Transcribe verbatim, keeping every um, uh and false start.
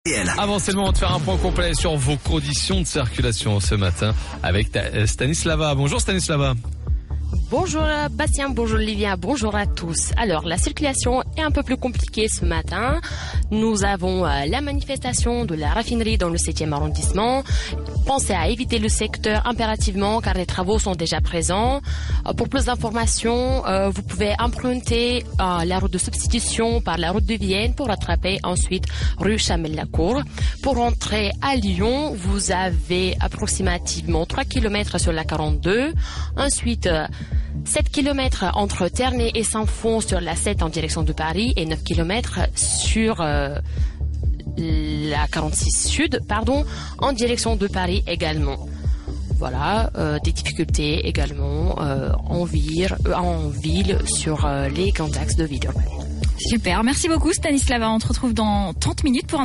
Avant, c'est le moment de faire un point complet sur vos conditions de circulation ce matin avec Stanislava. Bonjour Stanislava. Bonjour Bastien, bonjour Olivia, bonjour à tous. Alors, la circulation est un peu plus compliquée ce matin. Nous avons euh, la manifestation de la raffinerie dans le septième arrondissement. Pensez à éviter le secteur impérativement car les travaux sont déjà présents. Euh, pour plus d'informations, euh, vous pouvez emprunter euh, la route de substitution par la route de Vienne pour rattraper ensuite rue Chamel-Lacour. Pour rentrer à Lyon, vous avez approximativement trois kilomètres sur la quarante-deux. Ensuite, euh, sept kilomètres entre Ternay et Saint-Fond sur la sept en direction de Paris et neuf kilomètres sur euh, la quarante-six sud, pardon, en direction de Paris également. Voilà, euh, des difficultés également euh, en, ville, euh, en ville sur euh, les grands axes de ville urbaine. Super, merci beaucoup Stanislava. On te retrouve dans trente minutes pour un